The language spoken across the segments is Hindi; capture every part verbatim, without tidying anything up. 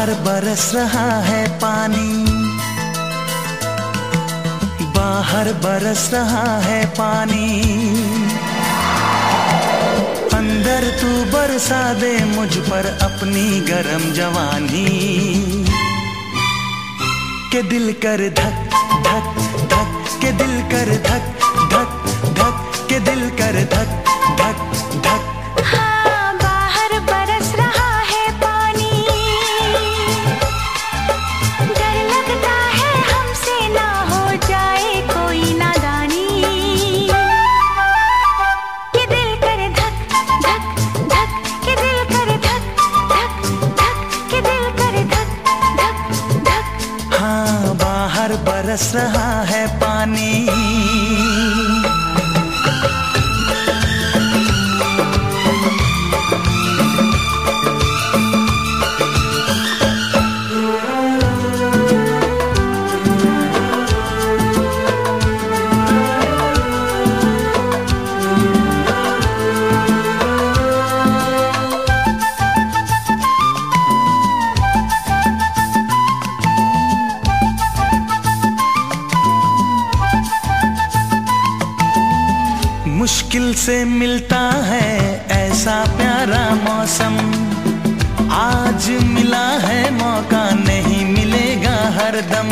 बाहर बरस रहा है पानी, बाहर बरस रहा है पानी, अंदर तू बरसा दे मुझ पर अपनी गरम जवानी, के दिल कर धक धक धक, के दिल कर धक धक धक, के दिल कर धक धक धक। हाँ, बाहर बरस रहा है पानी, डर लगता है हमसे ना हो जाए कोई नादानी, के दिल कर धक धक धक, के दिल कर धक धक धक, के दिल कर धक धक धक। हाँ, बाहर बरस रहा है पानी। मुश्किल से मिलता है ऐसा प्यारा मौसम, आज मिला है मौका नहीं मिलेगा हरदम।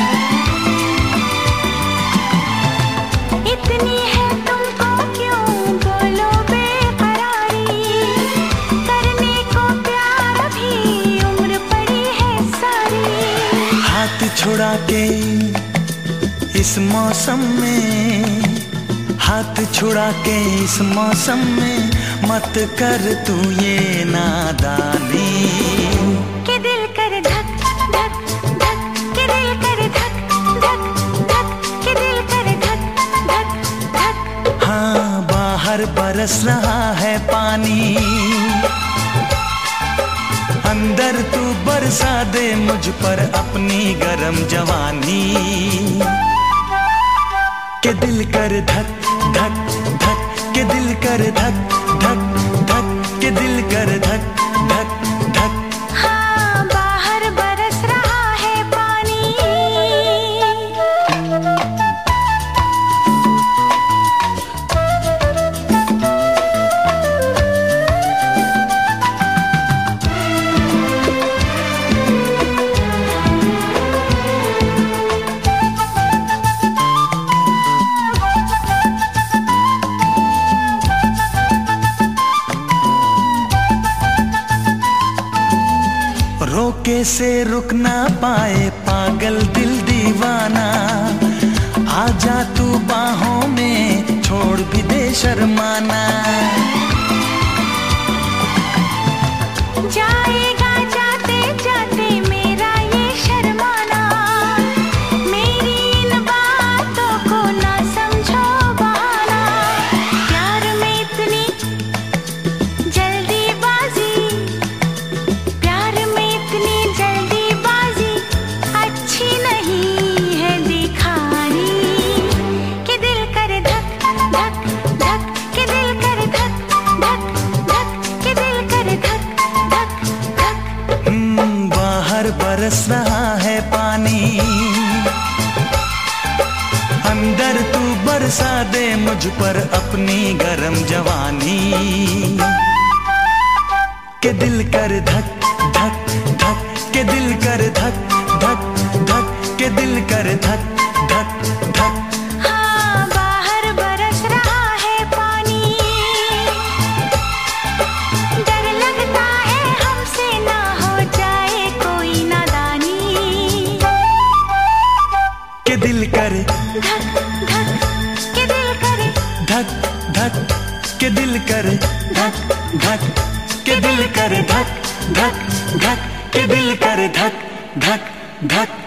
इतनी है तुमको क्यों बोलो बेकरारी, करने को प्यार भी उम्र पड़ी है सारी। हाथ छुड़ा के इस मौसम में, हाथ छुड़ा के इस मौसम में मत कर तू ये नादानी, के दिल कर धक धक धक, के दिल कर धक धक धक, के दिल कर धक धक धक। हाँ, बाहर बरस रहा है पानी, अंदर तू बरसा दे मुझ पर अपनी गरम जवानी, के दिल कर धक धक धक, के दिल कर धक धक धक, के दिल कर धक धक धक। हाँ, बाहर बरस रहा है पानी। रोके से रुक ना पाए पागल दिल दीवाना, आजा तू बाहों में छोड़ भी दे शर्माना, जाएगा जाते जाते मेरा ये शर्माना, मेरी इन बातों को ना समझो बहाना, प्यार में इतनी जल्दीबाजी, प्यार में इतनी जल्दीबाजी अच्छी नहीं है दिखानी, के दिल कर धक धक धक, के दिल कर धक धक धक, के दिल कर धक धक धक। हम्म, बाहर बरस रहा है पानी, अंदर तू बरसा दे मुझ पर अपनी गरम जवानी, के दिल कर धक धक धक, के दिल कर धक धक धक, के दिल कर धक धक धक। हाँ, बाहर बरस रहा है पानी, डर लगता है हमसे ना हो जाए कोई नादानी, के दिल कर धक धक, के दिल कर धक धक, के दिल कर धक धक, के दिल कर धक धक धक, के दिल कर धक धक धक।